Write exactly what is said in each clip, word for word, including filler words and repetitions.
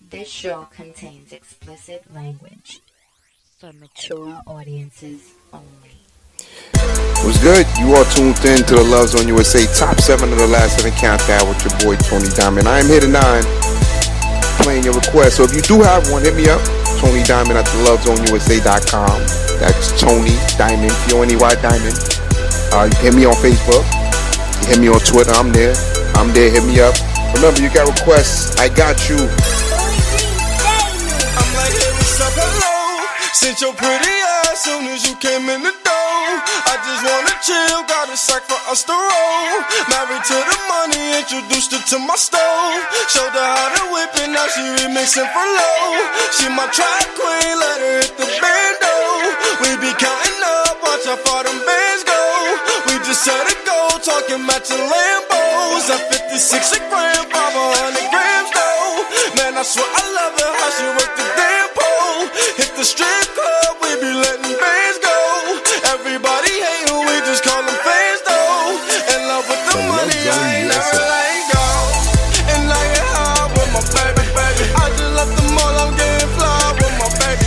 This show contains explicit language for mature audiences only. What's good? You are tuned in to the Love Zone U S A top seven of the last seven countdown with your boy Tony Diamond. I am here tonight playing your request. So if you do have one, hit me up. Tony Diamond at the love zone u s a dot com. That's Tony Diamond, T O N E Y Diamond. Uh, you hit me on Facebook. You hit me on Twitter. I'm there. I'm there. Hit me up. Remember, you got requests. I got you. I'm like, hey, what's up, hello? Since your pretty ass soon as you came in the door. I just wanna chill, got a sack for us to roll. Married to the money, introduced her to my stove. Showed her how to whip it, now she remixing for low. She my track queen, let her hit the bando. We be counting up, watch how far them bands go. We just set a goal, talking matching Lambos. At fifty-six a gram, five hundred grams though. Man, I swear I love her, how she work the damn pole. Hit the strip club, we be letting bands go. Everybody hatin', we just call them fans though. In love with the money, I ain't never let go. And I get high with my baby, baby. I just left the mall, I'm getting fly with my baby,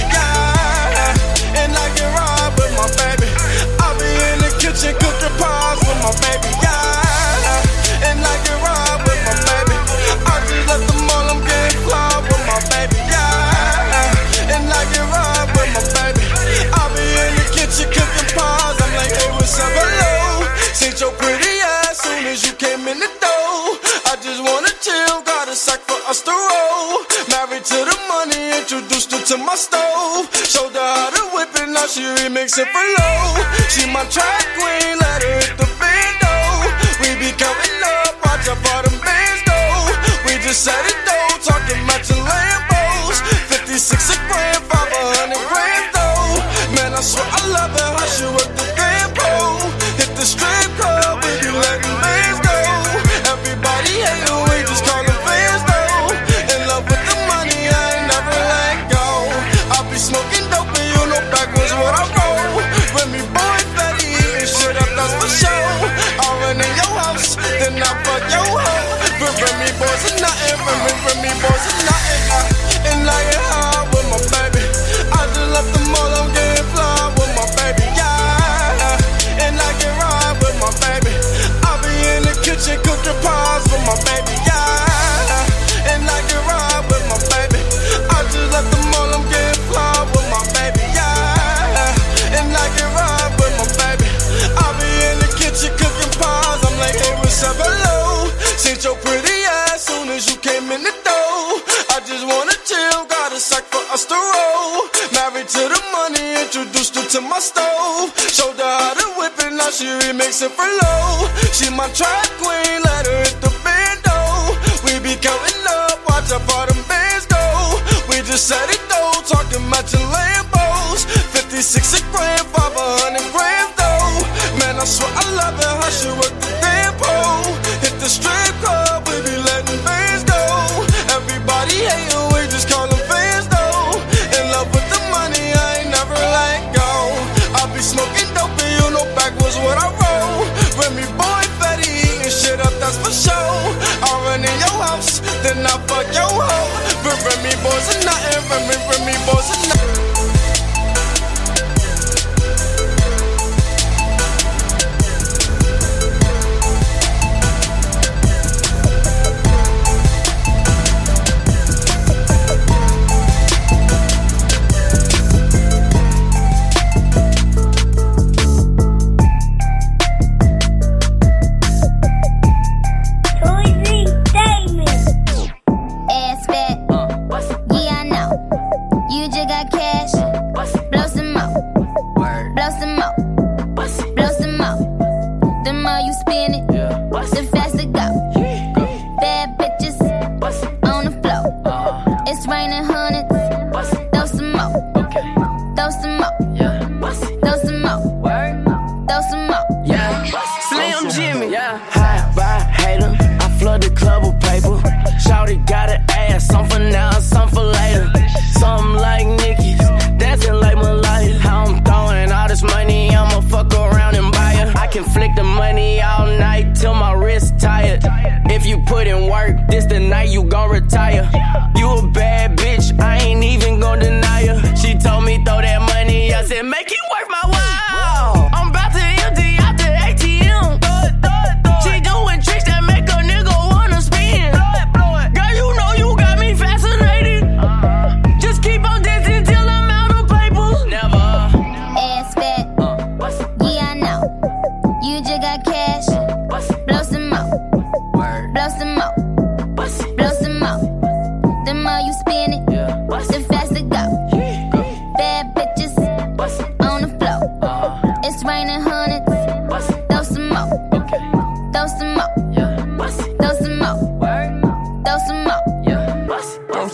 yeah. And I can ride with my baby. I be in the kitchen cooking pies with my baby, yeah. And I can ride with my baby. I just left the mall, I'm getting fly with my baby, yeah. And I can ride with my baby. I be in the kitchen cooking pies. I'm like, hey, what's up, hello? Seen your pretty ass soon as you came in the door. I just wanna chill, got a sack for us to roll. Married to the money, introduced her to my stove. Showed her how to whip it, now she remixing for low. She my track queen, let her hit the bando. We be counting up, watch how far them bands go. We just set it though, talking matching Lambos. fifty-six a gram, five hundred grams though. Man, I swear I love her, how she work the damn pole. Hit the strip club, we be letting bands go. Everybody hatin', we just call them fans though. In love with the money, I ain't never let go. I be smoking dope and you know backwards what I roll. Remy boy, fatty, eating shit up, that's for sure. I run in your house, then I fuck your hoe. But Remy boys are nothing, Remy, Remy boys are nothing. uh, And I get high with my baby. I just left the mall, I'm getting fly with my baby, yeah. And I can ride with my baby. I be in the kitchen cooking pies with my baby, yeah. And I can ride with my baby. I just left the mall, I'm getting fly with my baby, yeah. And I can ride with my baby. I be in the kitchen cooking pies. I'm like, hey, what's up, hello? Seen your pretty ass soon as you came in the door. I just wanna chill, got a sack for us to roll. Married to the money, introduced her to my stove. Showed her how to whip it, now she remixing for low. She my track queen, let her hit the bando. We be counting up, watch how far them bands go. We just set it though, talking matching Lambos. fifty-six a gram, five hundred grams though. Man, I swear I love her, how she work the damn pole. Hit the strip club, we be letting bands go. Everybody hatin', we just call them fans though. In love with the money, I ain't never let go. I be smoking dope and you know backwards what I roll. Remy boy, fatty, eating shit up, that's for sure. I run in your house, then I fuck your hoe. But Remy boys are nothing, Remy, Remy boys are nothing. If you put in work, this the night you gon' retire. You a bad bitch.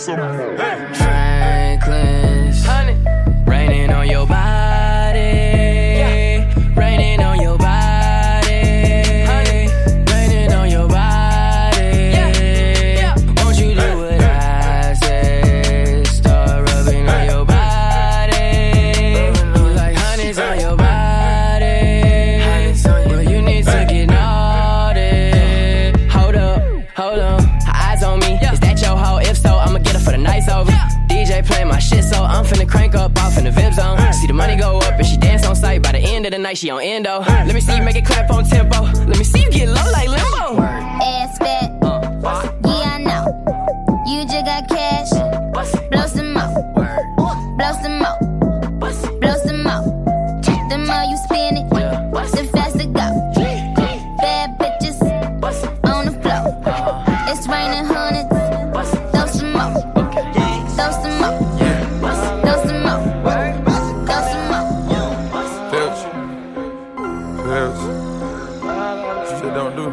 some more. Franklin's raining on your body, raining on your body, raining on your body. Won't you do what I said? Start rubbing on your body, like honey's on your body. Well, you need to get naughty. Hold up, hold on, eyes on me. Is that your hoe? If so, I'ma get her for the nights over. D J playing my shit, so I'm finna crank up off in the Vib zone. See the money go up and she dance on sight. By the end of the night, she on endo. Let me see you make it clap on tempo. Let me see you get low like limbo. Ass fat, yeah, I know. You just got cash. Blow some more. Blow some more. Blow some more. The more you spin it, the faster go. Bad bitches on the floor. It's raining hundreds. Throw some more. Throw some more. Throw some more. Throw some more. Filch. Filch. Shit don't do.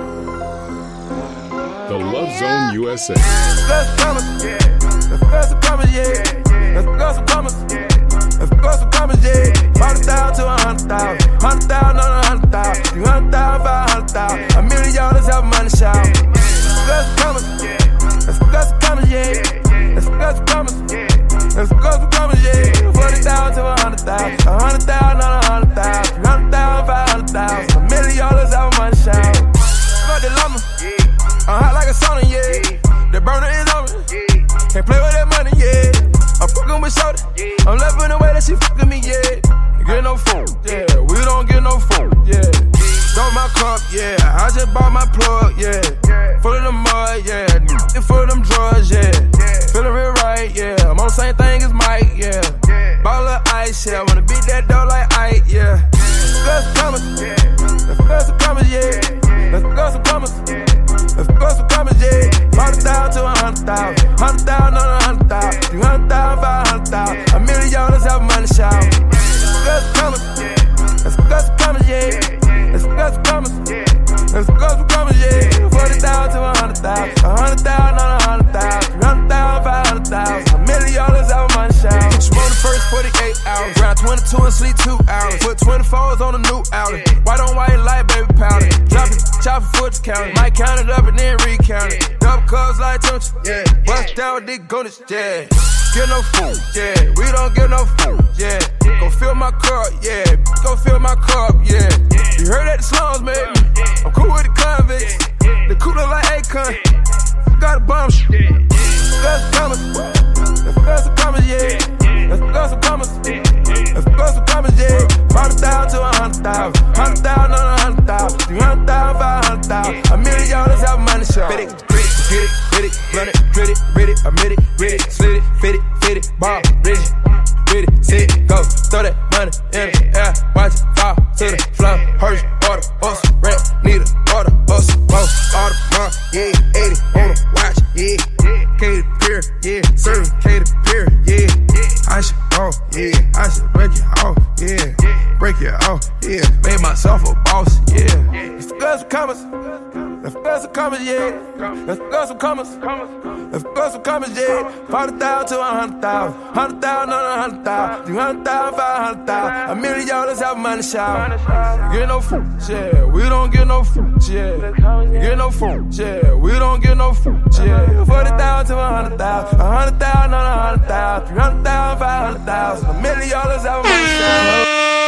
The Love Zone U S A. Let's promise, yeah. Let's go some promise, yeah. Let's go some promise. Let's go some promise, yeah. Hundred thousand to a hundred thousand. Hundred thousand on a hundred thousand. Three hundred thousand, five hundred thousand. A million dollars have money shout. Let's go some promise, yeah. Let's go some promise, yeah. Let's go some promise, yeah. Let's go some promise, yeah. Forty thousand to a hundred thousand. A hundred thousand on a hundred thousand. Three hundred thousand, five hundred thousand. A million dollars have money shout. Got the llama. I'm hot like a sauna, yeah. The burner is on me. Can't play with that money, yeah. I'm fucking with shorty. I'm loving the way that she fucking me, yeah. Get no food, yeah. We don't get no food, yeah. Stole my cup, yeah. I just bought my plug, yeah. Full of the mud, yeah. Full of them drugs, yeah. Feeling real right, yeah. I'm on the same thing as Mike, yeah. Ball of ice, yeah. Wanna beat that dough like Ike, yeah. Let's go some commas, yeah. Let's go some commas, yeah. Let's go some commas. Let's go some commas, yeah. Hundred thousand to a hundred thousand. Hundred thousand on a hundred thousand. Three hundred thousand, five hundred thousand. A million dollars have money shout. Let's go some commas, yeah. Let's go some commas, yeah. Let's go some commas, yeah. Let's go some commas, yeah. Forty thousand to a hundred thousand. A hundred thousand on a hundred thousand. Three hundred thousand, five hundred thousand. A million dollars have money shout. She wrote the first forty-eight hours. Round twenty-two and sleep two hours. Put twenty-fours on the new outing. White on white light, baby powder. Drop it, chop it, foot count it. Might count it up and then recount it. Double cups like Tunch, yeah. Bust down with Dick Gonus, yeah. Get no food, yeah. We don't get no food, yeah. Go fill my cup, yeah. Go fill my cup, yeah. You heard that the slums made me. I'm cool with the convicts. The cooler like Akon. Got a bomb shit. Let's come us. Let's go some commas, yeah. Let's go some commas. Let's go some commas, yeah. Hundred thousand to a hundred thousand. Hundred thousand on a hundred thousand. Three hundred thousand, five hundred thousand. A million dollars have money show. Fit it, grit it, get it, hit it, blunt it, grit it, read it, admit it, read it, slit it, fit it, fit it, ball, rigid, with it, sit it, go, throw that money in the air, watch it fall to the floor. Hurry, order, us, rap, need a order, us, both, all the money, yeah, eighty, on the watch, yeah, Katy Perry, yeah, serving Katy Perry, yeah, I should, oh, yeah, I should break it off, yeah, break it off, yeah, made myself a boss, yeah, let's go some commas, let's go some commas, yeah, let's go some commas, let's go some commas, yeah, forty thousand to a hundred thousand, hundred thousand on a hundred thousand, three hundred thousand, five hundred thousand, a million dollars have money shout, get no food, yeah, we don't get no food, yeah, get no food, yeah, we don't get no food, yeah, forty thousand to a hundred thousand, a hundred thousand on a hundred thousand, three hundred thousand, five hundred thousand, a million dollars have money shout.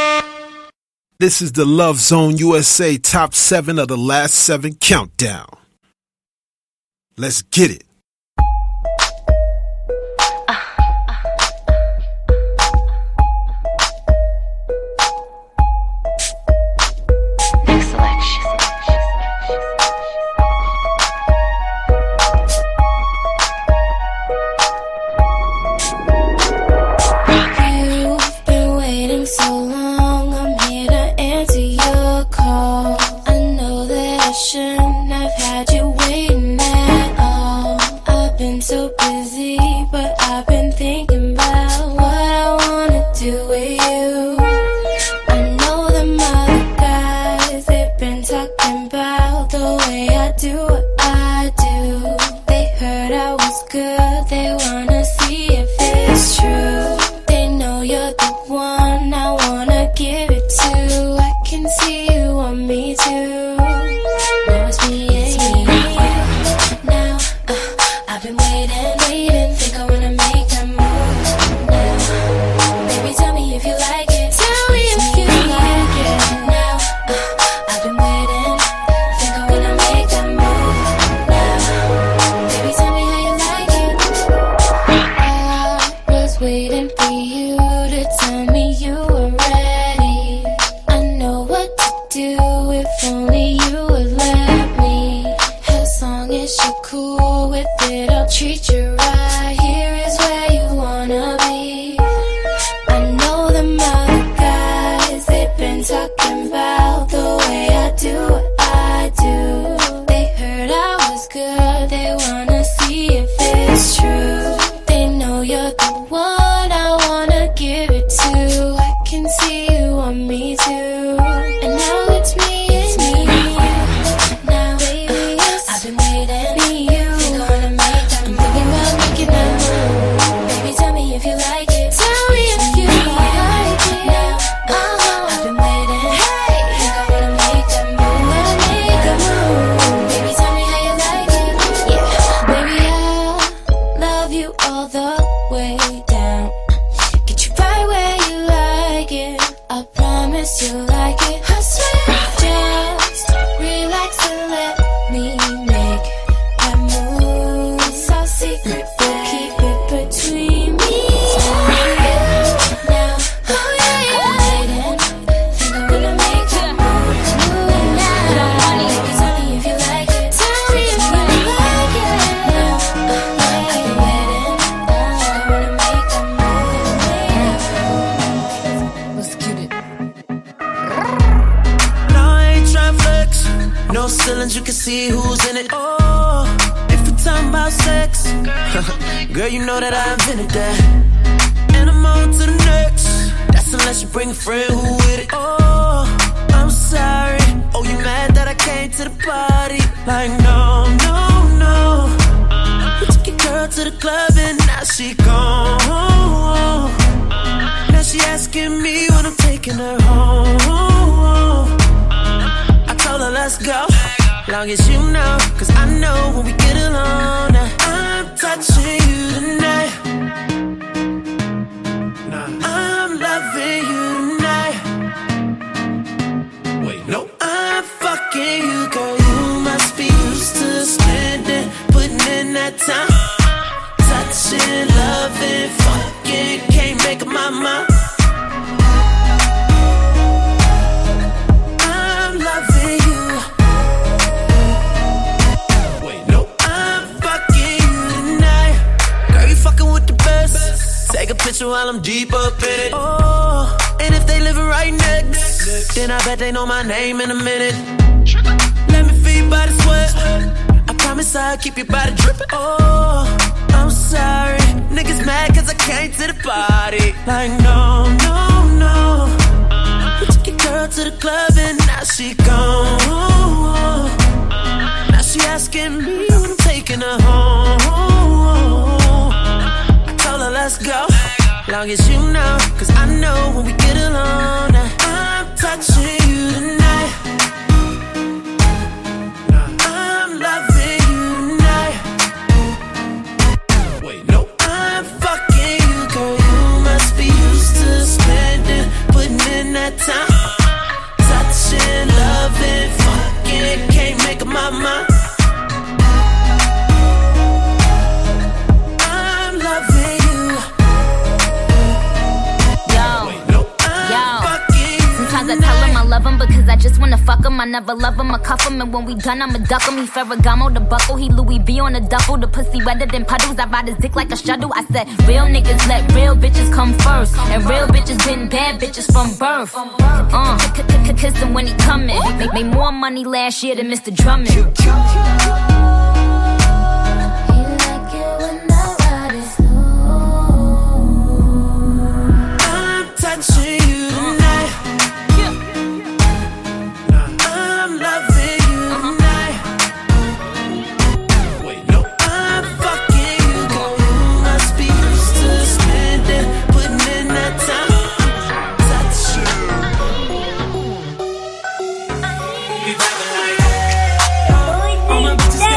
This is the Love Zone U S A Top seven of the Last seven Countdown. Let's get it. Next selection. You've been waiting so long, I'm here to answer your call. I know that I shouldn't have had you waiting at all. I've been so busy, but I've been thinking about what I wanna do with you. I know them other guys, they've been talking about the way I do what I do. They heard I was good, they you're cool with it, I'll treat you right. Here is where you wanna be. I know them other guys, they've been talking about the way I do what I do. They heard I was good, they wanna see if it's true. They know you're the one I wanna give it to. I can see you want me too. And now it's me, it's me. Now, baby, yes, I've been waiting. Me, you, you're gonna make that move. I'm thinking about making that move. Baby, tell me if you like it. Tell me if you like it. Now, uh-huh, I've been waiting. Hey, you're gonna make that move. Gonna make a move. Baby, tell me how you like it. Yeah, baby, I'll love you all the way down. Get you right where you like it. I promise you like it. I swear, just relax and let me make that move. It's our secret, but keep it between me and you. Now, oh yeah, yeah. I'm waiting. Think I'm gonna make that move. Move now. Baby, tell me if you like it. Tell me if you like it. Now, I've been waiting. I'm gonna make that move. Let's get it. No, I ain't tryna flex. No ceilings, you can see who's in it. Oh, if we're talking about sex, girl, you know that I invented that. And I'm on to the next. That's unless you bring a friend who with it. Oh, I'm sorry. Oh, you mad that I came to the party? Like, no, no, no. We took your girl to the club and now she gone. Now she asking me when I'm taking her home. I told her let's go, long as you know, cause I know when we get along that I'm touching you tonight. I'm loving you tonight. Wait, no, I'm fucking you, girl. You must be used to spending, putting in that time. Touching, loving, fucking, can't make up my mind. I'm loving you. Wait, no, I'm fucking you tonight. Girl, you fucking with the best. Take a picture while I'm deep up in it. Oh, and if they living right next, then I bet they know my name in a minute. Let me feel your body sweat. I promise I'll keep your body dripping. Oh, I'm sorry, niggas mad cause I came to the party. Like, no, no, no. We took your girl to the club and now she gone. Now she asking me when I'm taking her home. I told her let's go, long as you know, cause I know when we get along that I'm touching you tonight. I'm loving you tonight. Wait, no, I'm fucking you, girl. You must be used to spending, putting in that time. Touching, loving, fucking, can't make up my mind. I'm loving you. Yo, Wait, no, I'm yo. fucking you Sometimes I tell him I love him because I just wanna fuck him. I never love him, I cuff him, and when we done, I'ma duck him. He Ferragamo, the buckle, he Louis V on the duffel. The pussy wetter than puddles, I ride his dick like a shuttle. I said, real niggas let real bitches come first, and real bitches been bad bitches from birth. Uh, kiss him when he coming. Make, make more money last year than Mister Drummond. You like it when I ride it slow. I'm touching you tonight. I'm loving you tonight. Wait, no, I'm fucking you, girl. You must be used to spending, putting in that time. Touching. We vibing like, all my bitches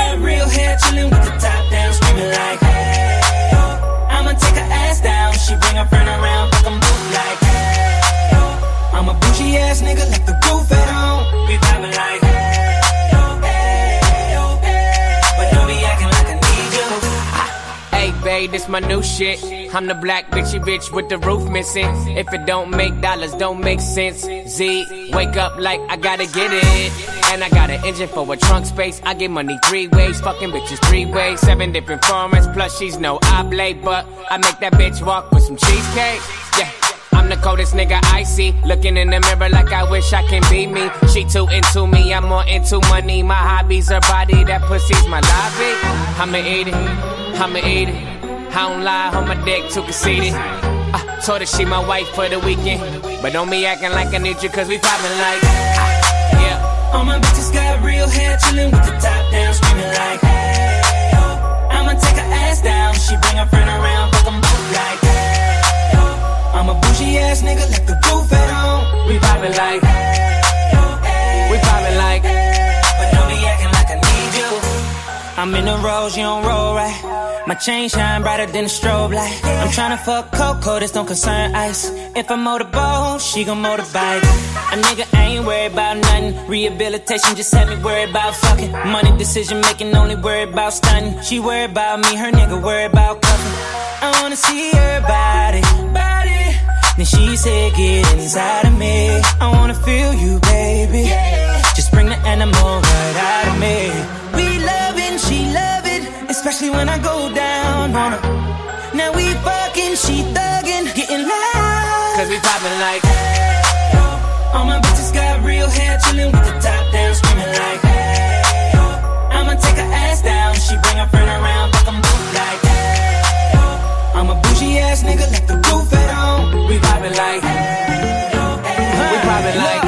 hey, this my new shit. I'm the black bitchy bitch with the roof missing. If it don't make dollars, don't make sense. Z, wake up like I gotta get it. And I got an engine for a trunk space. I get money three ways, fucking bitches three ways. Seven different formats, plus she's no oblate. But I make that bitch walk with some cheesecake. Yeah, I'm the coldest nigga I see. Looking in the mirror like I wish I can be me. She too into me, I'm more into money. My hobbies her body, that pussy's my lobby. I'ma eat it, I'ma eat it. I don't lie, on my dick too conceited. I told her she my wife for the weekend. But don't be acting like I need you cause we poppin' like yeah. All my bitches got real hair, chillin' with the top down, screaming like hey, oh. I'ma take her ass down, she bring her friend around, fuck them both like hey, oh. I'm a bougie ass nigga, left the roof at home. We poppin' like hey, oh, hey, we poppin' like hey, but don't be acting like I need you. I'm in the rose, you don't roll right. My chain shine brighter than a strobe light. I'm tryna fuck Coco, this don't concern ice. If I motorboat, she gon' motorbike. A nigga ain't worried about nothing. Rehabilitation just had me worried about fucking. Money decision making, only worried about stunning. She worried about me, her nigga worried about cuffing. I wanna see her body, body. Then she said, get inside of me. I wanna feel you, baby. Just bring the animal right out of me. We loving, she love it, especially when I go down on her. Now we fucking, she thuggin', getting loud. Cause we poppin' like hey, oh. All my bitches got real hair, chillin' with the top down, screaming like hey, oh. I'ma take her ass down, she bring her friend around, fuck them both like hey, oh. I'm a bougie ass nigga, left the roof at home. We poppin' like hey, oh, hey, we poppin' like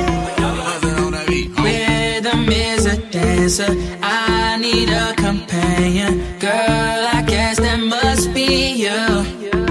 rhythm is a dancer, I need a companion. Girl, I guess that must be you.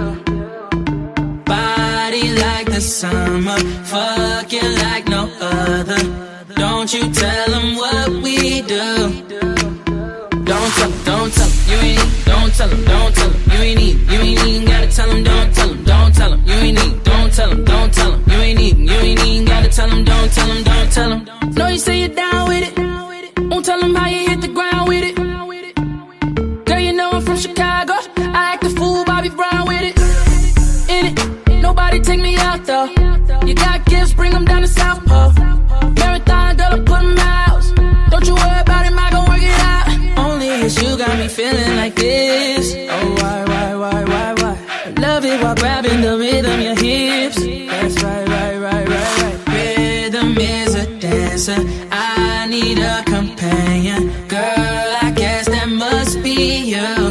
Body like the summer, fuck you like no other. Don't you tell them what we do. Don't tell them, don't tell them, you ain't need. Don't tell them, don't tell them, you ain't need. You ain't even gotta tell them, don't tell them, don't tell them, you ain't need. Don't tell them, don't tell them, you ain't need. You ain't even gotta tell them, don't tell them, don't tell them. Know you say you're down with it. Won't tell them how you hit the ground with it. Girl, you know I'm from Chicago. I act a fool, Bobby Brown with it. In it, nobody take me out though. You got gifts, bring them down to South Pole. Marathon, girl, I put them out. Don't you worry about it, I gon' work it out. Only it's you got me feeling like this. Oh, why, why, why, why, why? I love it while grabbing the rhythm, your hips. That's right, right, right, right, right. Rhythm is a dancer. I need a companion. Girl, I guess that must be you.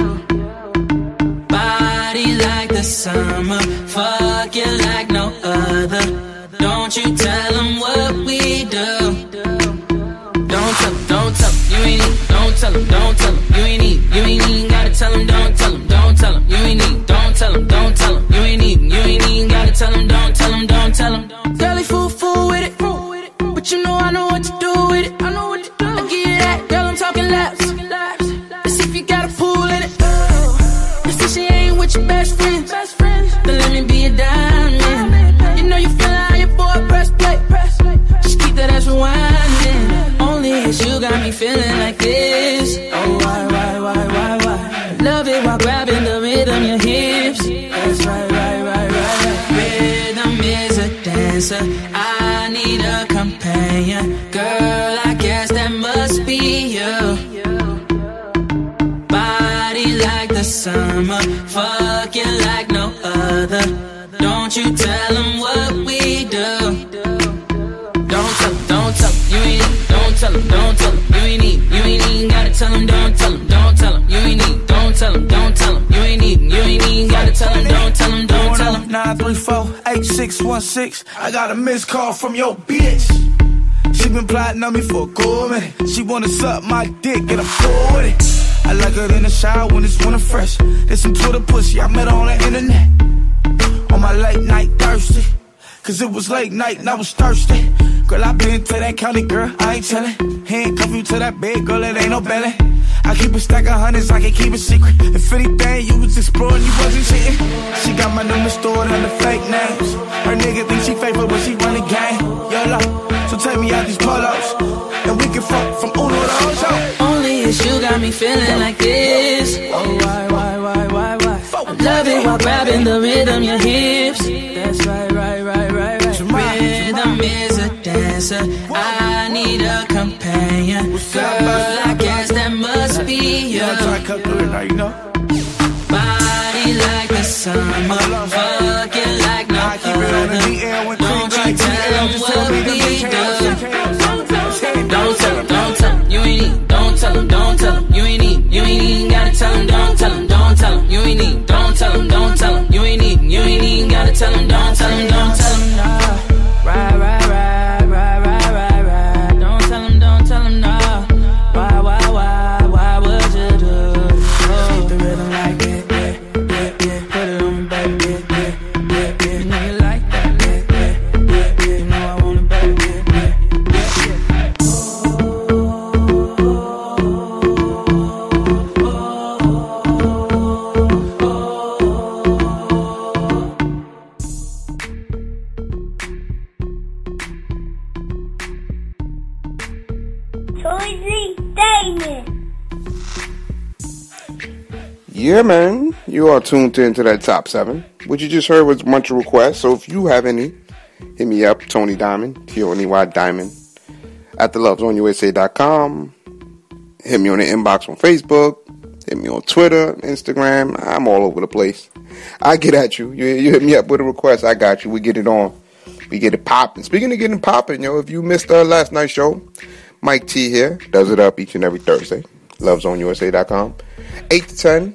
Body like the summer, fuck you like no other. Don't you tell them what we do. Don't tell them, don't tell them, you ain't need. Don't tell them, don't tell them, you ain't need. You ain't even gotta tell them, don't tell them, don't tell them, you ain't need. Don't tell them, don't tell them, you ain't need. You ain't even gotta tell them, don't tell them, don't tell them. Girlie fool, fool with it. But you know I know what to do with it. I know what to do. I give you that, girl, I'm talking laps. Let's see if you got a pool in it. You see she ain't with your best friends. Then let me be a diamond. You know you feel how your boy press play. Just keep that ass rewinding. Only it's you got me feeling like this. Oh, why, why, why, why, why? Love it while grabbing the rhythm, your hips. That's right, right, right, right, right. Rhythm is a dancer. I need a companion. Girl, I guess that must be you. Body like the summer, fuck you like no other. Don't you tell them what we do. Don't tell them, don't tell them, you ain't need. Don't tell them, don't tell them, you ain't need. You ain't even gotta tell them, don't tell them, don't tell them, you ain't need. Don't tell them, don't tell them, you ain't need. You ain't even gotta tell them, don't tell them, don't tell them. nine three four, eight six one six. I got a missed call from your bitch. She been plotting on me for a cool minute. She wanna suck my dick and I'm cool with it. I like her in the shower when it's winter fresh. There's some Twitter pussy, I met her on the internet. On my late night thirsty. Cause it was late night and I was thirsty. Girl, I been to that county, girl, I ain't tellin'. Handcuff you to that bed, girl, it ain't no belly. I keep a stack of hundreds, I can keep it secret. If anything, you was exploring, you wasn't cheating. She got my number stored under fake names. Her nigga think she faithful when she run the game. YOLO, so take me out these polos. And we can fuck from Uno to Ocho. Only this, you got me feeling like this. Oh, why, why, why, why, why? I love it while grabbing the rhythm, your hips. That's right, right, right, right, right. Rhythm is a dancer. I need a companion. Girl, I guess that must be you. Body like the summer, fucking like no other. Don't you tell them what we do. Don't tell them, don't tell them, you ain't need. Don't tell them, don't tell them, you ain't need. You ain't even gotta tell them, don't tell them, don't tell them, you ain't need. Don't tell them, don't tell them, you ain't need. You ain't even gotta tell them, don't tell them, don't tell them, nah. Right, right, right, right, right, right, right. Don't tell them, don't tell them, nah. Why, why, why, why would you do this? Keep the rhythm like that, yeah, yeah, yeah. Put it on me, baby, yeah, yeah, yeah, yeah. You know you like that, yeah, yeah, yeah, yeah. You know I want it, baby, yeah, yeah, yeah, yeah. Yeah, man, you are tuned into that top seven. What you just heard was a bunch of requests. So if you have any, hit me up, Tony Diamond, T O N E Y Diamond, at the love zone U S A dot com. Hit me on the inbox on Facebook. Hit me on Twitter, Instagram. I'm all over the place. I get at you. You, you hit me up with a request. I got you. We get it on. We get it popping. Speaking of getting popping, yo, if you missed uh, last night's show, Mike T here does it up each and every Thursday. love zone U S A dot com. eight to ten.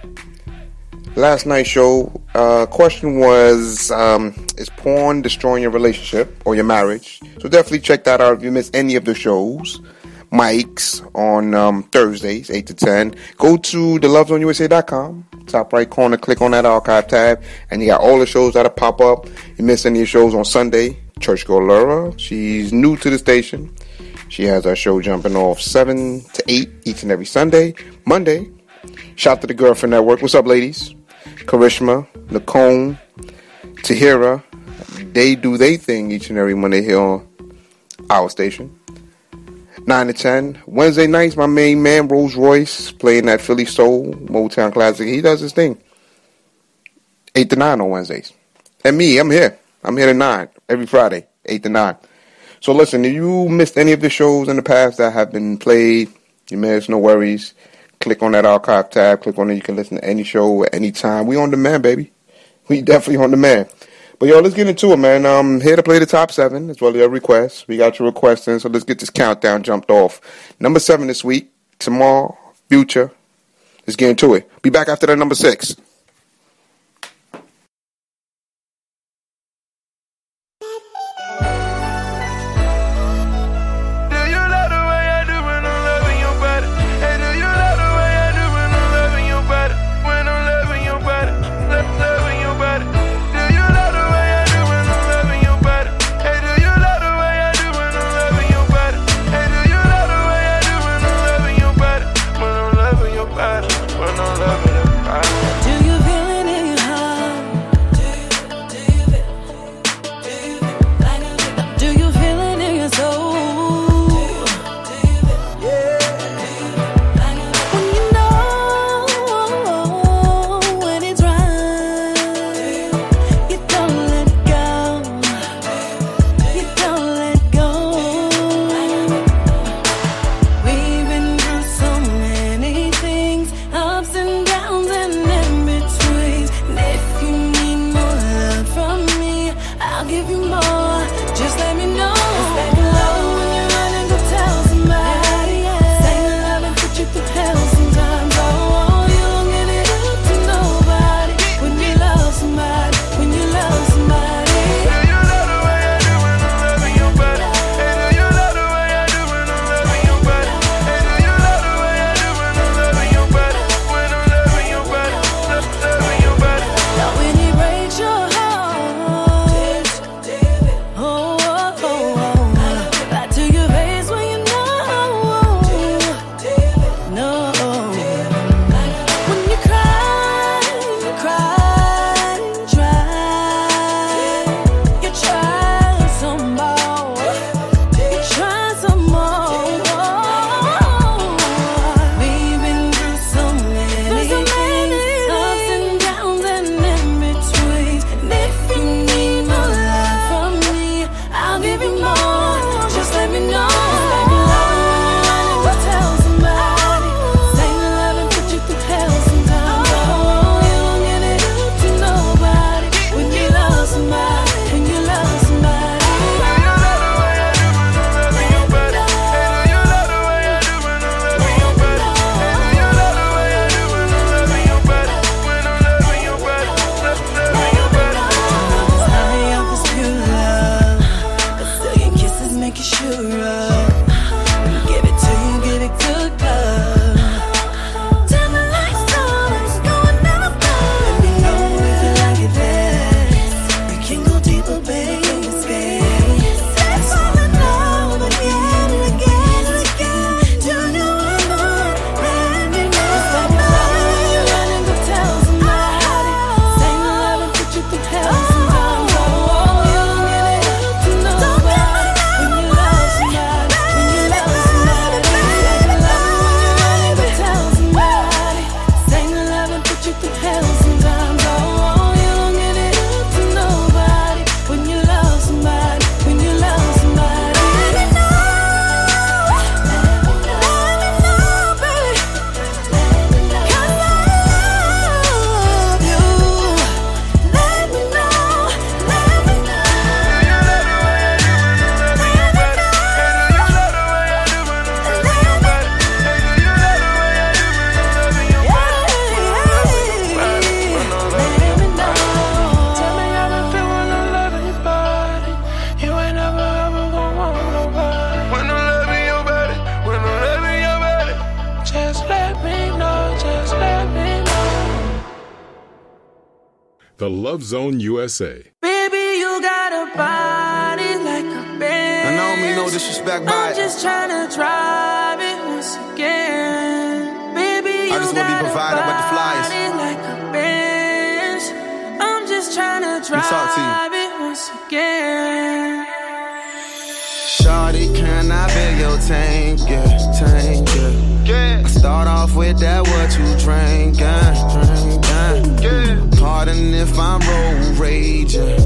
Last night's show, uh, question was, um, is porn destroying your relationship or your marriage? So definitely check that out if you missed any of the shows. Mike's on um, Thursdays, eight to ten. Go to the love zone U S A dot com. Top right corner, click on that archive tab, and you got all the shows that'll pop up. You miss any of the shows on Sunday, Church Girl Laura. She's new to the station. She has her show jumping off seven to eight each and every Sunday. Monday, shout to the Girlfriend Network. What's up, ladies? Karishma, Nicole, Tahira, they do they thing each and every Monday here on our station. nine to ten. Wednesday nights, my main man, Rolls Royce, playing that Philly Soul Motown Classic. He does his thing. eight to nine on Wednesdays. And me, I'm here. I'm here at nine every Friday, eight to nine. So listen, if you missed any of the shows in the past that have been played, you missed, no worries. Click on that archive tab. Click on it. You can listen to any show at any time. We on demand, baby. We definitely on demand. But, yo, let's get into it, man. I'm here to play the top seven as well as your requests. We got your requests in, so let's get this countdown jumped off. Number seven this week, Tamar, Future. Let's get into it. Be back after that number six. Do let me know, just let me know. The Love Zone U S A. Baby, you got a body like a Benz. And I don't mean no disrespect by I'm it. just trying to drive it once again. Baby, you I just wanna be got provided a with the flyers. body like a Benz. I'm just trying to Let me talk to you. drive it once again. Shawty, can I be your tank, yeah, tank, yeah. yeah. I start off with that what you drinkin', drinkin', yeah. Pardon if I'm road raging,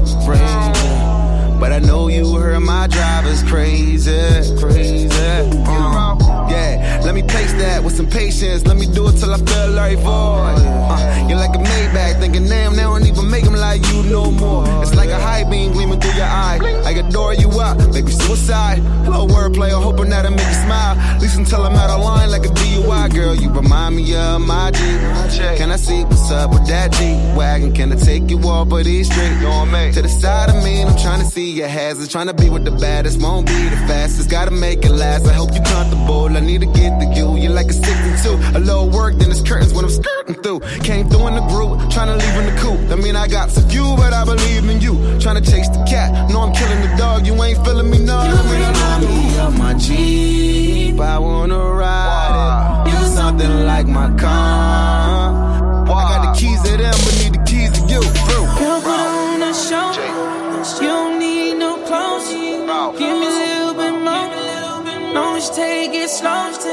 raging, but I know you heard my driver's crazy, crazy. Uh, yeah, let me place that with some patience. Let me do it till I feel like void. Uh, you're like a Maybach, thinking damn, they don't even make them like you no more. It's like a high beam gleaming through your eye. I adore you up, baby suicide. Hello wordplay, I'm hoping that'll make you smile. At least until I'm out of line like a D U I. Girl, you remind me of my G. Can I see what's up with that G-Wagon? Can I take you off of these streets? To the side of me, and I'm trying to see your hazards. Trying to be with the baddest, won't be the fastest. Gotta make it last, I hope you comfortable. I need to get to you, you're like a sixty-two. A little work, then it's curtains when I'm skirting through. Came through in the group, trying to leave in the coop. I mean, I got some few, but I believe in you. Trying to chase the cat, know I'm killing the dog. You ain't feeling me, no. You remind me of my Jeep, I wanna ride it. You something like my car. I got the keys to them, but need the keys to you. Girl, put on a show. You don't need no clothes. Give me a little bit more. No, just take it slow.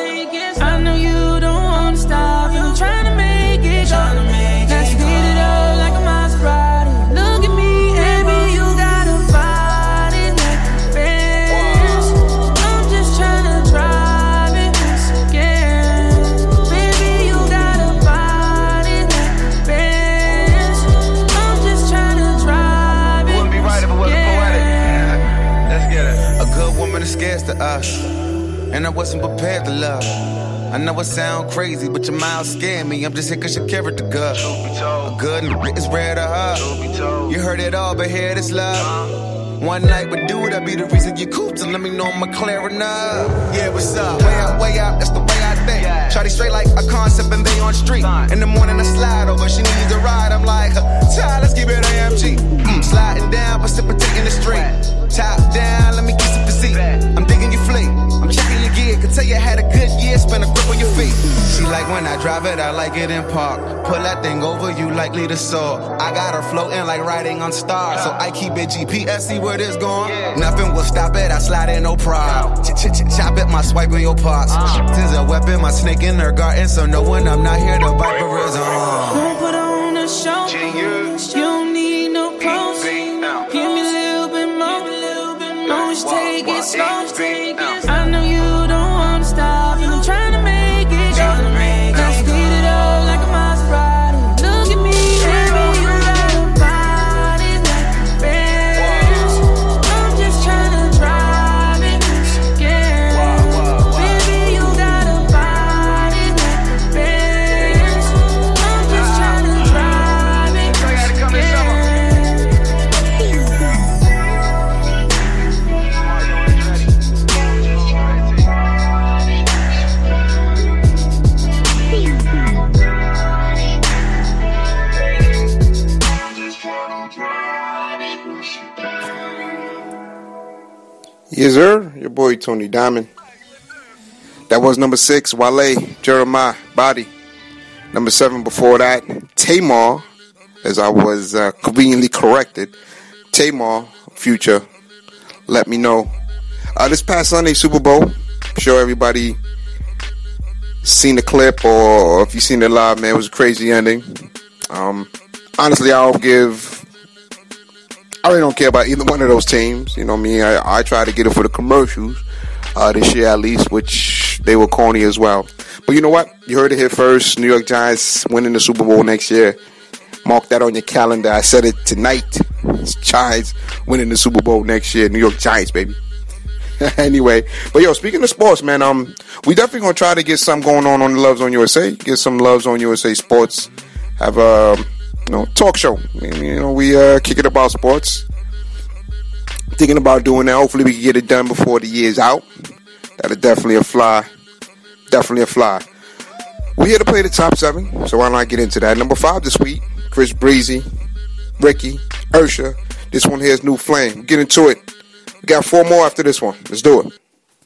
I know you don't wanna stop. I'm trying to make it go. Let's speed it up like a Maserati. Look at me, baby, you got a body like a Benz. I'm just trying to drive it once again. Baby, you got a body like a Benz. I'm just trying to drive it. Wouldn't be right if it wasn't poetic. Let's get it. A good woman is scarce to us, and I wasn't prepared to love. I know it sound crazy, but your mouth scared me. I'm just here cause your character good. A good n***a is rare to her. You heard it all, but here this love. One night with dude, I be the reason you cooped, and let me know I'm clear enough. Yeah, what's up? Way out, way out, that's the way I think. Shawty straight like a concept and they on street. In the morning I slide over, she needs a ride. I'm like, child, let's keep it A M G. Mm, sliding down, precipitating the street. Top down, let me kiss the seat. I'm digging your fleet, I'm checking your gear. Can tell you had a good year, spend a grip on your feet. She like when I drive it, I like it in park. Pull that thing over, you likely to soar. I got her floating like riding on stars. So I keep it G P S, see where this going. Nothing will stop it, I slide in no problem. Chop it, my swipe in your parts. Since a weapon, my snake in her garden. So no one, I'm not here to bite for his own. Don't put on a show. You don't need no clothes. Give me a little bit more. No, just take it slow. I know you don't wanna stop. I'm trying to make it go. Now speed it up like a Maserati. Look at me, baby, you got a body like a Benz. I'm just trying to drive it once again. Baby, you got a body like a Benz. I'm just trying to drive it once again. Yes, sir. Your boy Tony Diamond. That was number six, Wale, Jeremiah, Body. Number seven before that, Tamar, as I was uh, conveniently corrected. Tamar, Future, Let Me Know. Uh, this past Sunday, Super Bowl. I'm sure everybody seen the clip, or if you seen it live, man, it was a crazy ending. Um, honestly, I don't give... I really don't care about either one of those teams. You know what I mean? I, I try to get it for the commercials uh, this year at least, which they were corny as well. But you know what? You heard it here first. New York Giants winning the Super Bowl next year. Mark that on your calendar. I said it tonight. It's Giants winning the Super Bowl next year. New York Giants, baby. Anyway, but yo, speaking of sports, man, um, we definitely gonna try to get something going on on the Love Zone U S A. Get some Love Zone U S A sports. Have a you know talk show. I mean, you know, we uh, kick it about sports. Thinking about doing that. Hopefully, we can get it done before the year's out. That'll definitely a fly. Definitely a fly. We're here to play the top seven, so why not get into that? Number five this week, Chris Breezy, Ricky, Ursha. This one here is New Flame. Get into it. We got four more after this one. Let's do it.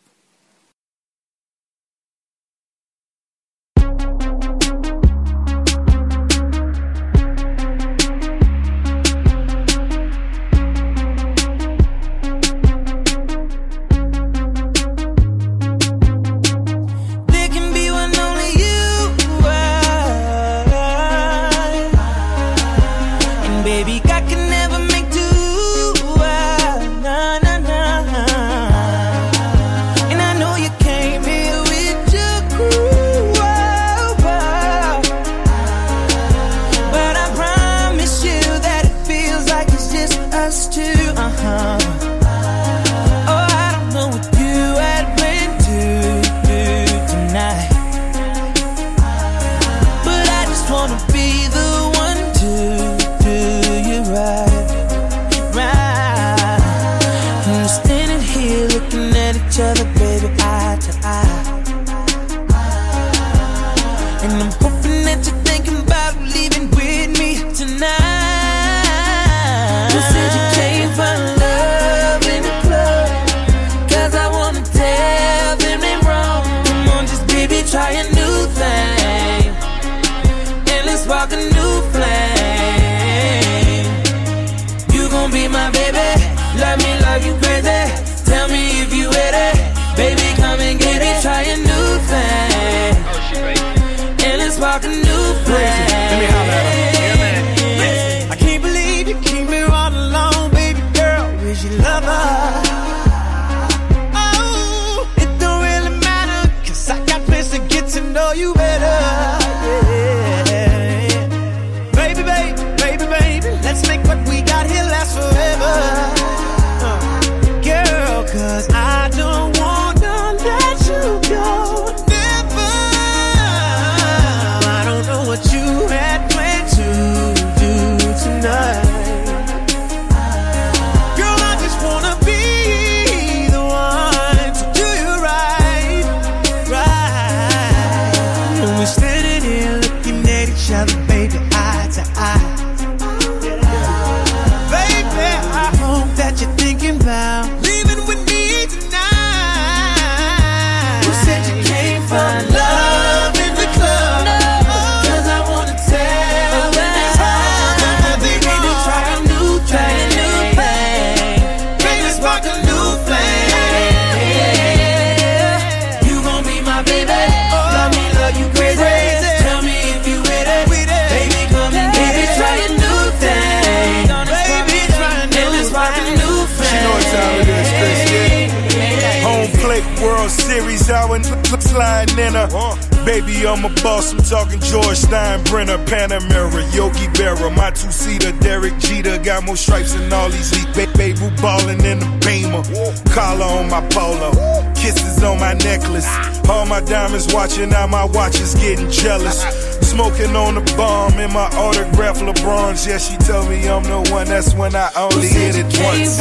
Sliding in her. Baby, I'm a boss. I'm talking George Steinbrenner, Panamera, Yogi Berra, my two-seater, Derek Jeter. Got more stripes than all these league. Ba- Baby ballin' in the Beamer. Collar on my polo. Kisses on my necklace. All my diamonds watching, now my watch is getting jealous. Smoking on the bomb in my autograph LeBrons. Yeah, she told me I'm the one. That's when I only hit it once.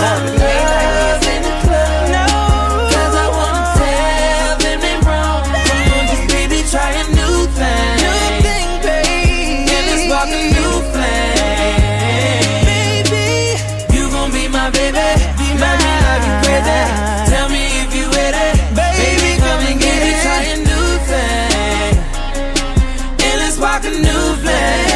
Try a new thing, new thing, babe. And let's walk a new flame, baby. You gon' be my baby, be my love you crazy. Tell me if you with it, baby. Come and get it. Try a new thing, and let's walk a new flame.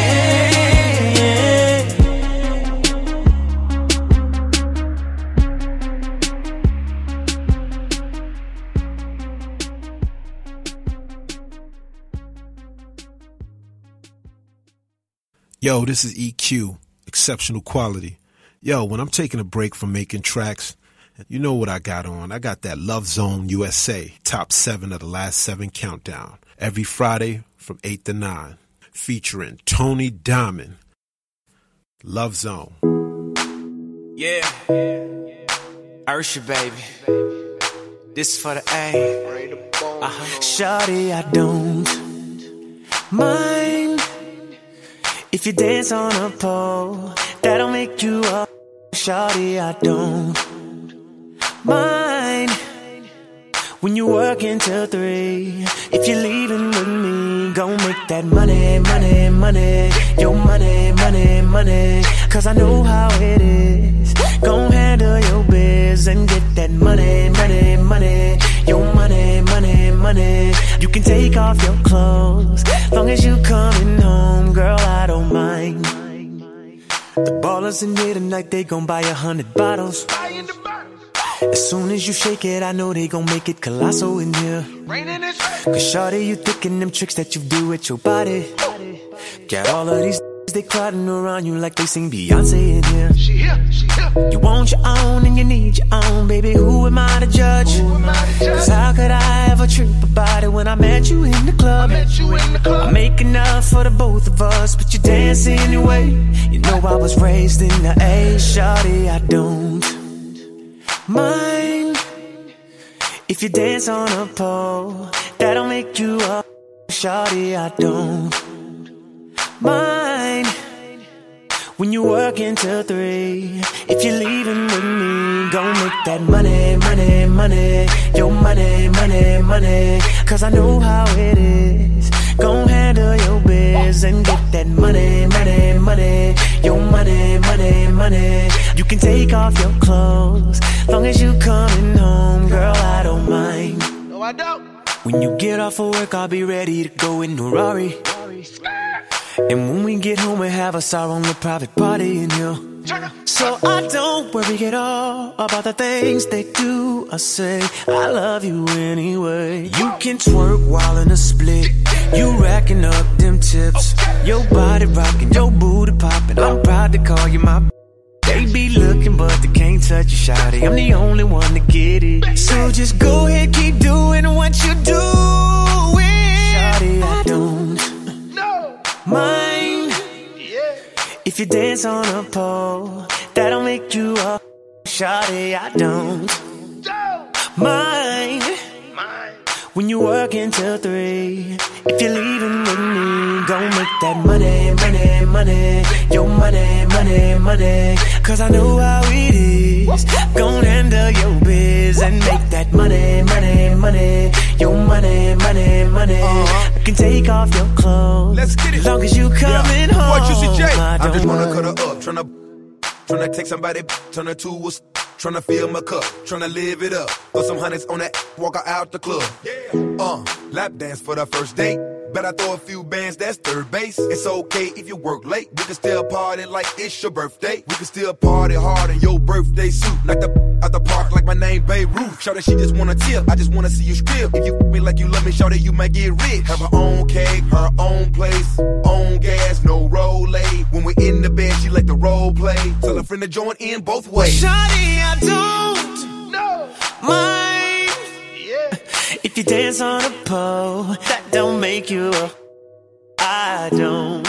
Yo, this is E Q, exceptional quality. Yo, when I'm taking a break from making tracks, you know what I got on. I got that Love Zone U S A, top seven of the last seven countdown. Every Friday from eight to nine, featuring Tony Diamond. Love Zone. Yeah. Ursha, baby. This for the A. Uh-huh. Shawty, I don't mind if you dance on a pole, that'll make you up. Shawty, I don't mind When you work until three, if you're leaving with me, gon' make that money, money, money. Your money, money, money. Cause I know how it is. Gon' handle your biz and get that money, money, money. Your money, money, money. You can take off your clothes, long as you coming home, girl, I don't mind. The ballers in here tonight, they gon' buy a hundred bottles. As soon as you shake it, I know they gon' make it colossal in here. Cause shawty, you thinking them tricks that you do with your body. Got all of these they crowding around you like they sing Beyonce in here. She here, she here. You want your own and you need your own, baby. Who am I to judge? Cause how could I ever trip about it when I met you in the club? I, met you in the club. I make enough for the both of us, but you dance anyway. You know I was raised in the A, shawty, I don't mind if you dance on a pole. That'll make you up, shawty, I don't mind when you work until three. If you're leaving with me, gon' make that money, money, money. Your money, money, money. Cause I know how it is. Gon' handle your biz and get that money, money, money. Your money, money, money. You can take off your clothes, long as you coming home, girl, I don't mind. No, I don't. When you get off of work, I'll be ready to go in a Rari. And when we get home, we have us our own private party in here. So I don't worry at all about the things they do or say. I love you anyway. You can twerk while in a split. You racking up them tips. Your body rocking, your booty popping. I'm proud to call you my. They be looking but they can't touch you, shawty. I'm the only one to get it. So just go ahead, keep doing what you doing. Shawty, I don't mind if you dance on a pole. That'll make you up, shawty, I don't mind when you work until three. If you're leaving with me, gon' make that money, money, money. Your money, money, money. Cause I know how it is. Gon' handle your biz and make that money, money, money. Your money, money, money. Uh-huh. I can take off your clothes. Let's get it. Long as you coming yeah. home. What you see, Jay? I, I just wanna mind. cut her up, tryna, tryna take somebody, turn her to a, tryna fill my cup, tryna live it up. Throw some hundreds on that, walk her out the club. Yeah. Uh, lap dance for the first date. Bet I throw a few bands, that's third base. It's okay if you work late. We can still party like it's your birthday. We can still party hard in your birthday suit. Like the at the park like my name Beirut. Shout that she just wanna tip. I just wanna see you strip. If you f- me like you love me, shout that you might get rich. Have her own cake, her own place, own gas, no roll aid. When we're in the bed, she like the role play. Tell her friend to join in both ways. Shawty, I don't no. mind yeah. if you dance on a pole. That don't make you a. I don't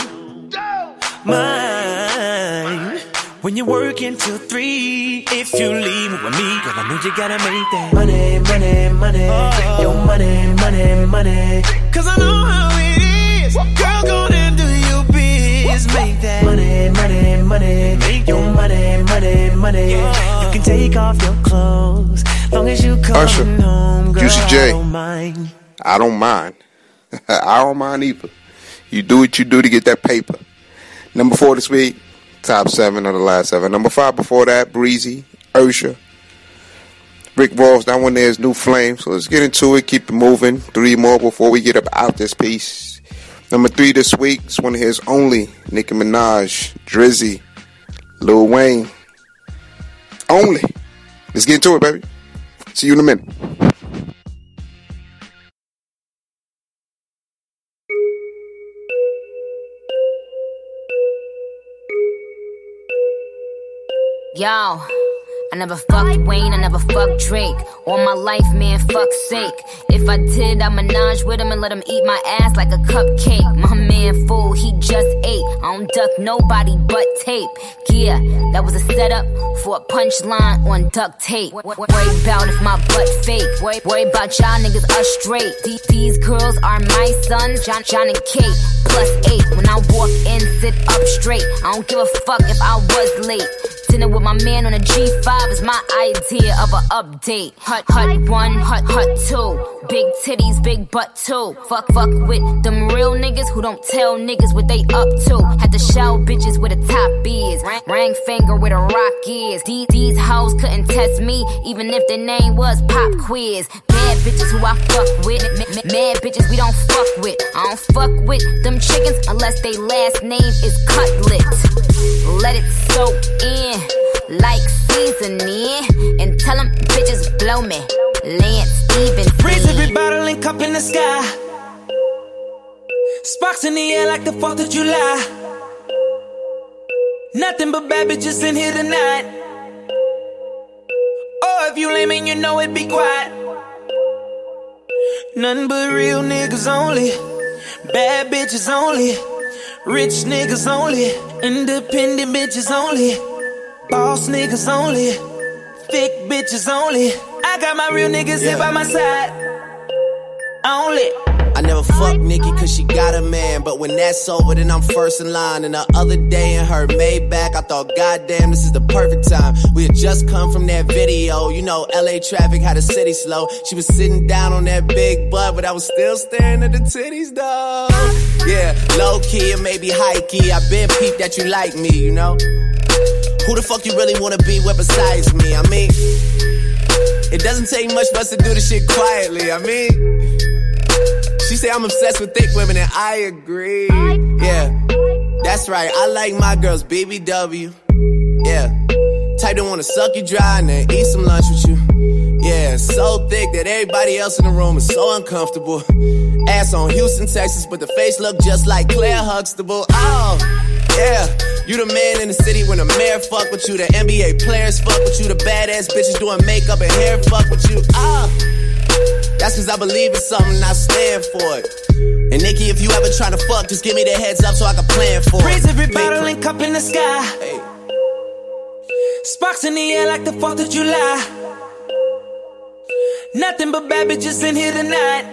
mind when you work until three. If you leave with me, girl, I know you gotta make that money, money, money. Oh. Your money, money, money. Cause I know how it is. Girl, go and do your biz. Make that money, money, money. Make your money, money, money. Yeah. You can take off your clothes, long as you come Usher, home, girl. Juicy J. I don't mind. I don't mind. I don't mind either. You do what you do to get that paper. Number four this week, top seven of the last seven. Number five before that, Breezy, Usher, Rick Ross. That one there is New Flame. So let's get into it. Keep it moving. Three more before we get up out this piece. Number three this week is one of his only. Nicki Minaj, Drizzy, Lil Wayne. Only. Let's get into it, baby. See you in a minute. Yo, I never fucked Wayne, I never fucked Drake. All my life, man, fuck's sake. If I did, I'd menage with him and let him eat my ass like a cupcake. My man fool, he just ate. I don't duck nobody but tape. Yeah, that was a setup for a punchline on duct tape. Worry about if my butt fake. Worry, worry about y'all niggas are straight. These, these girls are my sons, John, John and Kate. Plus eight, when I walk in, sit up straight. I don't give a fuck if I was late. Dinner with my man on a G five is my idea of an update. Hut, hut one, hut, hut two. Big titties, big butt too. Fuck, fuck with them real niggas who don't tell niggas what they up to. Had to show bitches where the top is. Ring finger where the rock is. These, these hoes couldn't test me, even if their name was Pop Quiz. Mad bitches who I fuck with. Mad bitches we don't fuck with. I don't fuck with them chickens unless they last name is Cutlet. Let it soak in like seasoning, and tell them bitches blow me. Lance Stevens. Raise every bottle and cup in the sky. Sparks in the air like the fourth of July. Nothing but bad bitches in here tonight. Oh, if you lame and you know it, be quiet. Nothing but real niggas only. Bad bitches only. Rich niggas only. Independent bitches only. Boss niggas only. Thick bitches only. I got my real niggas yeah. here by my side. Only. I never fuck Nikki cause she got a man, but when that's over then I'm first in line. And the other day in her Maybach I thought goddamn this is the perfect time. We had just come from that video, you know L A traffic had the city slow. She was sitting down on that big butt, but I was still staring at the titties though. Yeah, low key or maybe high key, I been peeped that you like me, you know. Who the fuck you really wanna be with besides me? I mean, it doesn't take much for us to do this shit quietly, I mean. She say I'm obsessed with thick women and I agree. Yeah, that's right, I like my girls B B W. Yeah, type don't wanna suck you dry and then eat some lunch with you. Yeah, so thick that everybody else in the room is so uncomfortable. Ass on Houston, Texas, but the face look just like Claire Huxtable. Oh, yeah, you the man in the city when the mayor fuck with you. The N B A players fuck with you. The badass bitches doing makeup and hair fuck with you. Ah, that's cause I believe in something and I stand for it. And Nikki, if you ever tryna fuck, just give me the heads up so I can plan for it. Raise every bottle and cup in the sky. Hey. Sparks in the air like the fourth of July. Nothing but bad bitches in here tonight.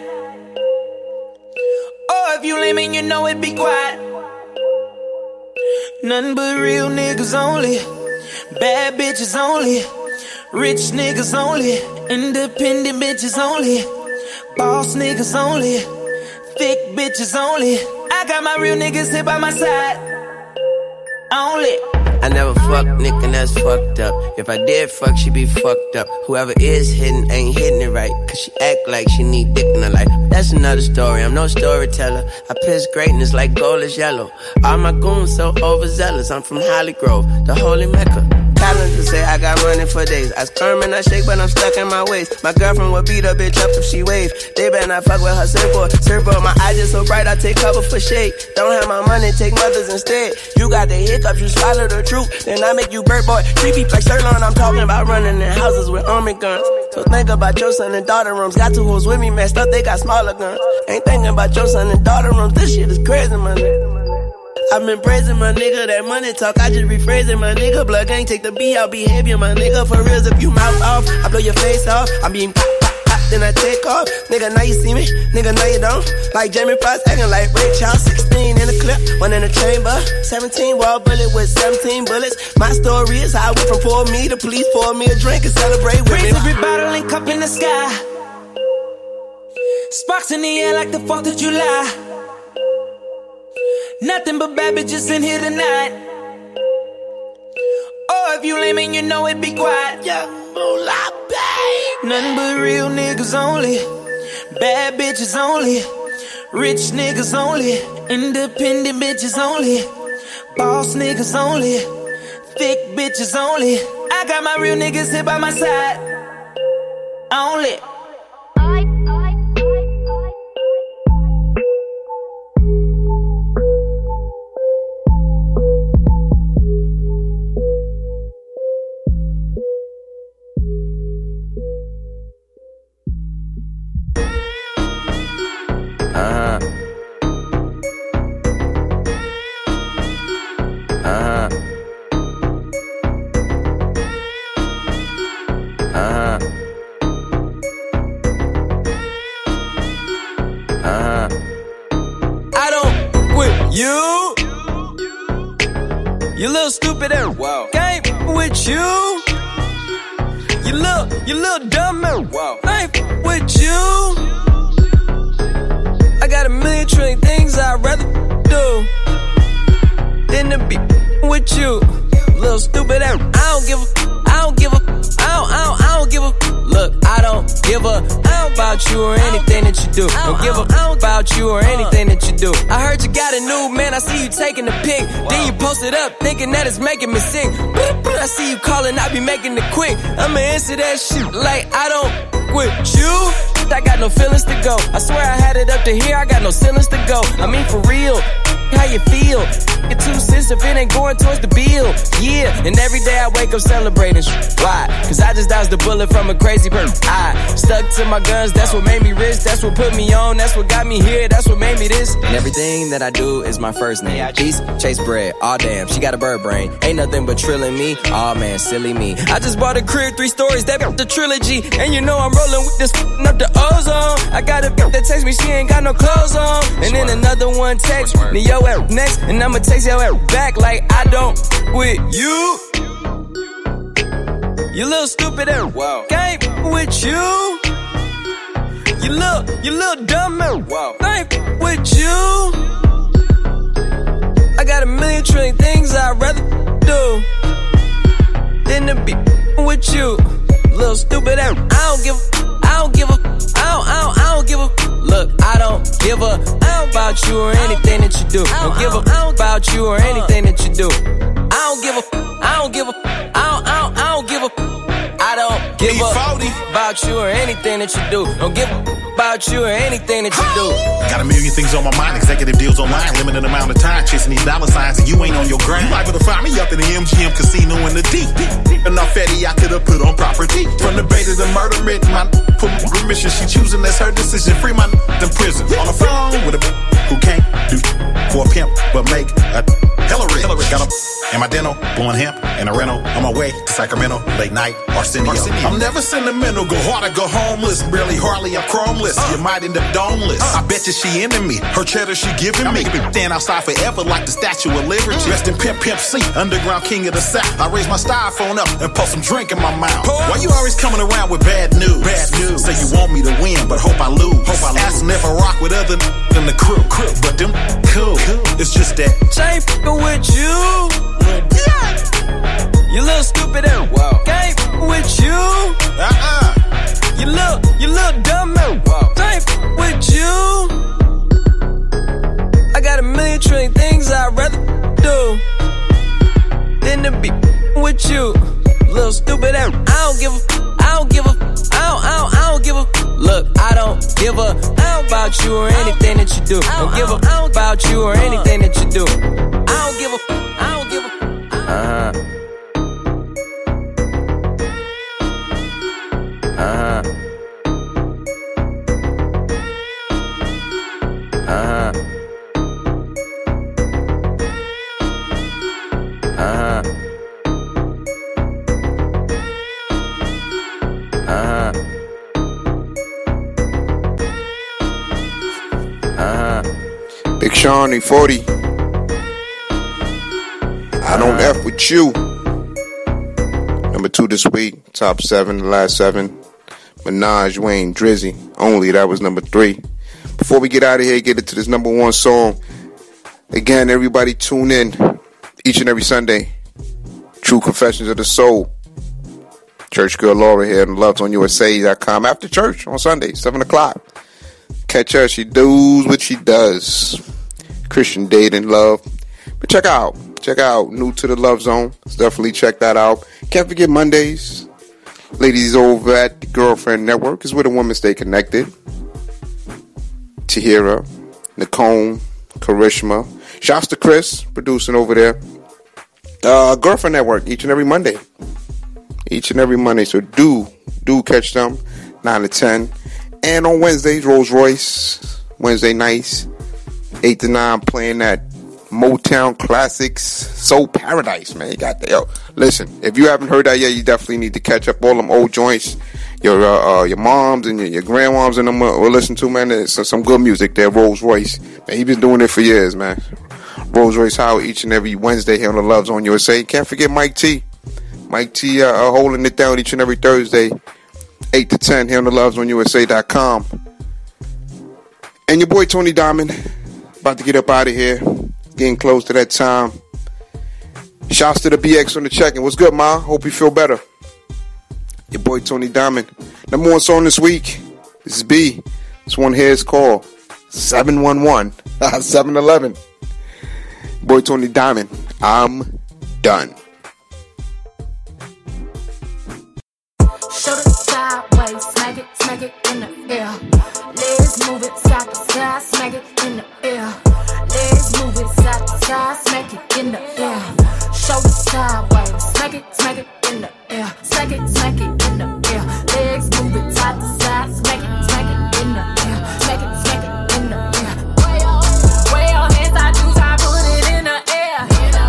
Oh, if you lame and you know it, be quiet. Nothing but real niggas only. Bad bitches only. Rich niggas only. Independent bitches only. Boss niggas only. Thick bitches only. I got my real niggas here by my side. Only. I never fucked Nick and that's fucked up. If I did fuck, she be fucked up. Whoever is hitting ain't hitting it right, cause she act like she need dick in her life. That's another story, I'm no storyteller. I piss greatness like gold is yellow. All my goons so overzealous. I'm from Holly Grove, the holy Mecca. Calendar say I got money for days. I squirm and I shake, but I'm stuck in my ways. My girlfriend would beat a bitch up if she wave. They better not fuck with her surfboard. Surfboard, my eyes just so bright, I take cover for shade. Don't have my money, take mothers instead. You got the hiccups, you swallow the truth. Then I make you bird boy. Creepy like Sirloin, I'm talking about running in houses with army guns. So think about your son and daughter rooms. Got two hoes with me, messed up, they got smaller guns. Ain't thinking about your son and daughter rooms. This shit is crazy, my nigga. I've been praising my nigga, that money talk, I just rephrasing my nigga. Blood gang, take the B out, behavior, my nigga. For reals, if you mouth off, I blow your face off. I mean, pop, pop, pop, then I take off. Nigga, now you see me, nigga, now you don't. Like Jamie Foxx, acting like Ray Charles. Sixteen in the clip, one in the chamber. Seventeen wall bullet with seventeen bullets. My story is how I went from poor me to police pour me a drink and celebrate with me. Raise every bottle and cup in the sky. Sparks in the air like the fourth of July. Nothing but bad bitches in here tonight. Oh, if you lame and you know it, be quiet. Young moolah, babe. Nothing but real niggas only. Bad bitches only. Rich niggas only. Independent bitches only. Boss niggas only. Thick bitches only. I got my real niggas here by my side. Only. Uh-huh. Uh-huh. Uh-huh. Uh-huh. I don't with you. You little stupid ass. Wow. Game. with you. You little, you little dumb man. Wow. I ain't f- with you. I got a million trillion things I'd rather do than to be with you. Little stupid ass. I don't give a, I don't give a, I don't, I don't, I don't give a. Look, I don't give a about you or anything that you do. Don't give a about you or anything that you do. I heard you got a new man, I see you taking the pic. Then you post it up, thinking that it's making me sick. I see you calling, I be making it quick. I'ma answer that shit like I don't with you. I got no feelings to go. I swear I had it up to here, I got no ceilings to go. I mean for real, how you feel? Get two cents if it ain't going towards the bill. Yeah, and every day I wake up celebrating. Why? Cause I just dodged the bullet from a crazy person. I stuck to my guns, that's what made me rich. That's what put me on, that's what got me here. That's what made me this. And everything that I do is my first name. Peace, chase bread, aw damn, she got a bird brain. Ain't nothing but trilling me, aw man, silly me. I just bought a crib, three stories, that the trilogy. And you know I'm rolling with this up the ozone. I got a that text me, she ain't got no clothes on. And then another one text me, yo at next, and I'ma text your ass back like I don't with you. You little stupid ass. Wow. Can't with you. You little, you little dumb man. Wow. Ain't with you. I got a million trillion things I'd rather do than to be with you. Little stupid ass. I don't give a, I don't give a, I don't, I don't, I don't give a. Look, I don't give a about you or anything that you do. Don't give a about you or anything that you do. I don't give a, I don't give a, I don't, I don't, I don't give a, I don't give a about you or anything that you do. Don't give a about you or anything that you do. Got a million things on my mind, executive deals online, limited amount of time, chasing these dollar signs, and you ain't on your grind. You liable to find me up in the M G M casino in the D. Enough fatty I could've put on property. From the bait to the murder writ, my put my permission, she choosing, that's her decision. Free my in prison, on the phone with a who can't do for a pimp, but make a Hillary. Got a in my dental, blowing hemp in a rental, on my way to Sacramento, late night, Arsenio. Arsenio. I'm never sentimental, go hard or go homeless, barely hardly I'm chromeless. Uh. You might end up domeless. Uh. I bet you she into me, her cheddar she giving I me. I make stand outside forever like the Statue of Liberty. Mm. Rest in Pimp Pimp C, underground king of the South. I raise my styrofoam up and pour some drink in my mouth. Pour. Why you always coming around with bad news? Bad news. Say you want me to win, but hope I lose. Hope I lose. Asking if I rock with other than the crew, crew. But them cool. cool. It's just that ain't f***ing with you. Yeah. You little stupid ass. Wow. Ain't f***ing with you. Uh-uh. You little, you little dumb man. Wow. Ain't f***ing with you. I got a million trillion things I'd rather do than to be with you. Little stupid ass. I don't give a, I don't give a, I don't, I don't, I don't give a. Look, I don't give a about you or anything that you do. Don't give a about you or anything that you do. I don't give a, I don't give a. Uh-huh. Uh-huh. Uh-huh. Uh-huh. Uh-huh. Uh-huh. Big Sean, E forty. I don't F with you. Number two this week. Top seven, the last seven. Minaj, Wayne, Drizzy. Only, that was number three. Before we get out of here, get into this number one song. Again, everybody tune in each and every Sunday. True Confessions of the Soul. Church Girl Laura here on loves on U S A dot com. After church on Sunday, seven o'clock. Catch her. She does what she does. Christian dating, love. But check out. Check out New to the Love Zone. Let's definitely check that out. Can't forget Mondays. Ladies over at the Girlfriend Network is where the women stay connected. Tahira, Nicole, Karishma. Shouts to Chris, producing over there. Uh, Girlfriend Network, each and every Monday. Each and every Monday. So do, do catch them. nine to ten. And on Wednesdays, Rolls Royce. Wednesday nights. eight to nine, playing that Motown Classics Soul Paradise, man. You got that. Yo, listen, if you haven't heard that yet, you definitely need to catch up all them old joints. Your uh, uh, your moms and your, your grandmoms and them will listen to, man. There's some, some good music there. Rolls Royce, man, he been doing it for years, man. Rolls Royce Howard each and every Wednesday here on the Loves on U S A. Can't forget Mike T, Mike T uh, uh, holding it down each and every Thursday, eight to ten here on the loves on U S A dot com. And your boy Tony Diamond, about to get up out of here, getting close to that time. Shouts to the B X on the check-in. What's good, Ma? Hope you feel better. Your boy Tony Diamond. Number one song this week. This is B. This one here is called seven one one, seven eleven. Boy Tony Diamond. I'm done. Show the sideways, smack it, smack it in the air. Legs move it side to side, smack it in the air. Legs move it side to side, smack it in the air. Show the sideways, smack it, smack it in the air. Smack it, smack it in the air. Legs move it side to side, smack it, smack it in the air. Smack it, smack it in the air. Way your, way your hands, I do, I put it in the air.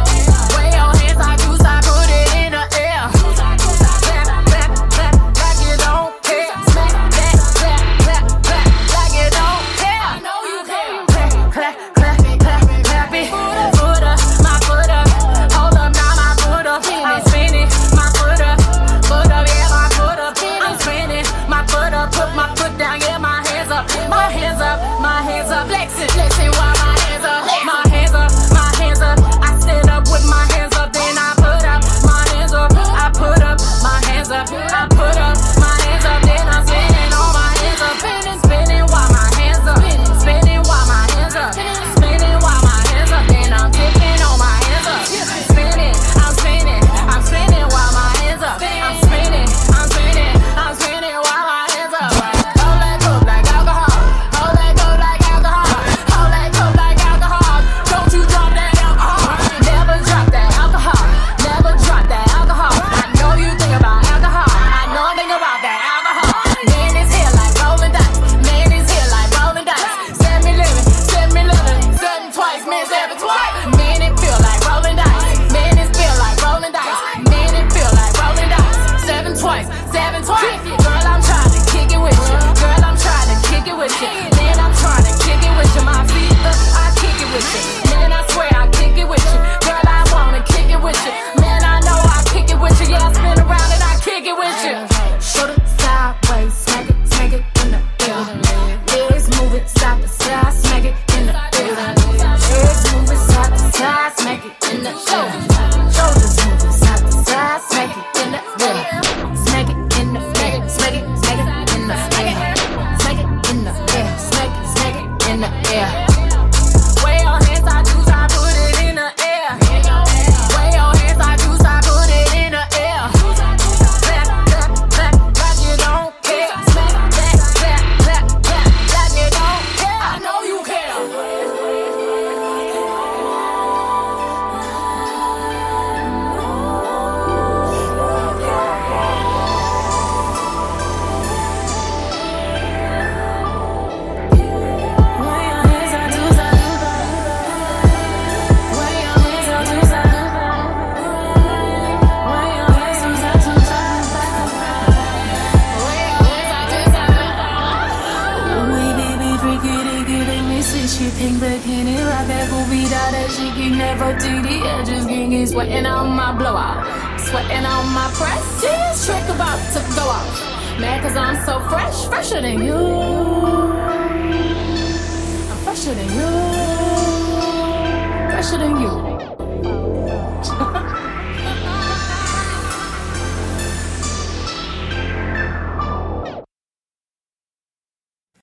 Way your hands, I do, I put it in the air. Clap, clap, clap, like you don't care. Smack that, clap, clap, clap, like you don't care. I know you care. Clap, clap, clap, clap, clap it. Foot up, my foot up. Hold up, now my foot up. I'm spinning, my foot up. Foot up, yeah, my foot up. I'm spinning, my foot up. Put my foot down, yeah, my hands up. My hands up, my hands up. Flexing, flexing while my hands up. My hands up, my hands up. I stand up with my hands up, then I put up my hands up. I put up my hands up. I put up my hands up, then I'm spinning on my hands up. Spinning, spinning while my hands up. Spinning while my hands up. Spinning while my hands up, then I'm tipping on my hands up. Spinning, I'm spinning, I'm spinning while my hands up. I'm spinning, I'm spinning, I'm spinning while my hands up. Hold that cup like alcohol. Hold that cup like alcohol. Hold that cup like alcohol. Don't you drop that alcohol. Never drop that alcohol. Never drop that alcohol. I know you think about alcohol. I know I think about that alcohol. Man is here like rolling dice. Man is here like rolling dice. Send me living, send me living. Seven twice, man, seven twice. Man, it feel like rolling dice. Man, it feel like rolling dice. Man, it feel like rolling dice. Seven twice, seven twice. Girl, I'm trying to kick it with you. Girl, I'm trying to kick it with you. Man, I'm trying to kick it with you. My feet up, I kick it with you. Man, I swear I kick it with you. Girl, I wanna kick it with you. Man, I know I kick it with you. Yeah, I spin around and I kick it with you. Shoulder sideways, smack it, smack it in the air. Legs move it side to side, smack it in the air. Legs move it side to side, smack it in the air. Shoulders move it side to side, smack it in the air. Smack it in the air, smack it, smack it in the air. Smack it in the air, smack it, smack it in the air. Way your hands, I do, I put it in the air. Way your hands, I do, I put it in the air. Clap, clap, clap, like you don't care. Smack that, clap, clap, clap, like you don't care. I know you care. Pink bikini, like that movie that she can never do the edges, getting sweating on my blowout, sweating on my press. This trick about to go off. Mad cause I'm so fresh, fresher than you. I'm fresher than you, fresher than you.